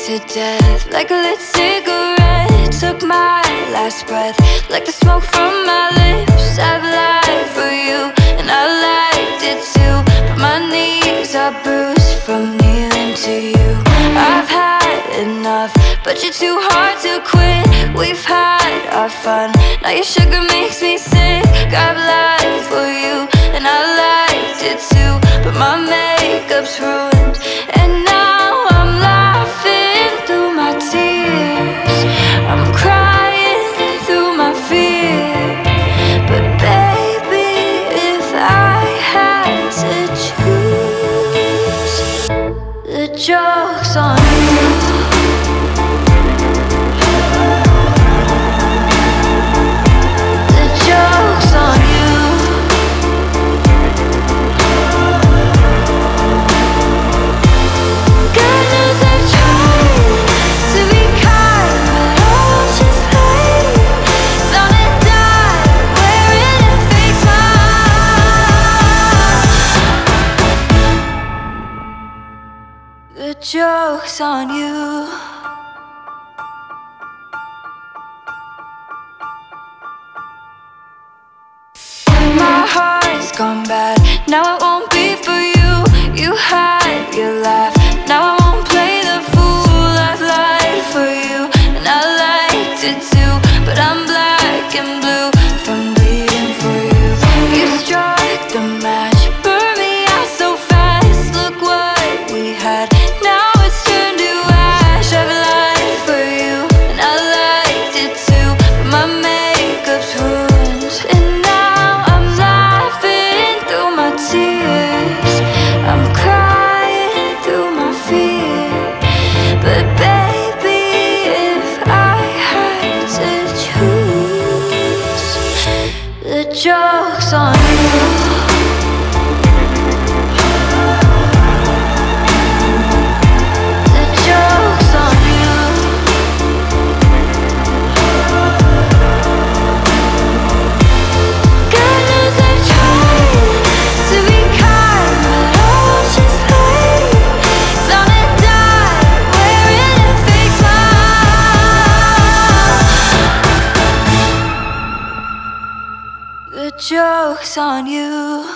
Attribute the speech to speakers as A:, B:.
A: to death. Like a lit cigarette, took my last breath. Like the smoke from my lips, I've lied for you, and I liked it too. But my knees are bruised from kneeling to you. I've had enough, but you're too hard to quit. We've had our fun, now your sugar makes me sick. I've lied for you, and I liked it too. But my makeup's ruined, and now I'm laughing through my tears. I'm crying through my fear. But baby, if I had to choose, the joke's on you. The joke's on you. My heart's gone bad, now it won't be for you. You had your laugh, now I won't play the fool. I've lied for you, and I liked it too. But I'm black and blue from bleeding for you. You struck the match, burned me out so fast. Look what we had, now it's turned to ash. I've lied for you, and I liked it too. But my makeup's ruined, and now I'm laughing through my tears. I'm crying through my fear. But baby, if I had to choose, the joke's on you. The joke's on you.